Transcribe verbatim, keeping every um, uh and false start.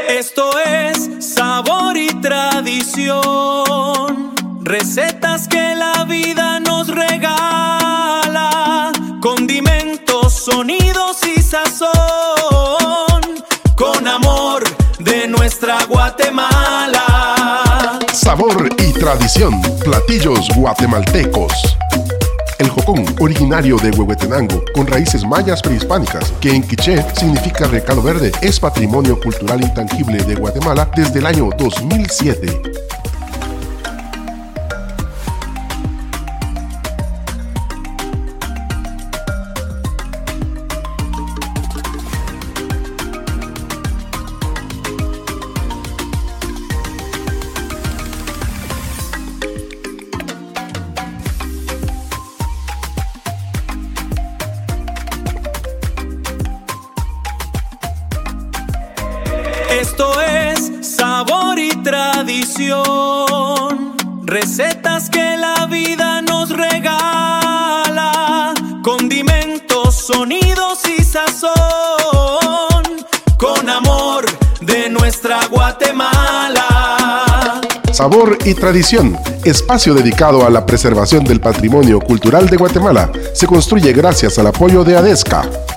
Esto es sabor y tradición, recetas que la vida nos regala, condimentos, sonidos y sazón, con amor de nuestra Guatemala. Sabor y tradición, platillos guatemaltecos. El jocón, originario de Huehuetenango, con raíces mayas prehispánicas, que en quiché significa recado verde, es patrimonio cultural intangible de Guatemala desde el año dos mil siete. Esto es sabor y tradición, recetas que la vida nos regala, condimentos, sonidos y sazón, con amor de nuestra Guatemala. Sabor y tradición, espacio dedicado a la preservación del patrimonio cultural de Guatemala, se construye gracias al apoyo de ADESCA.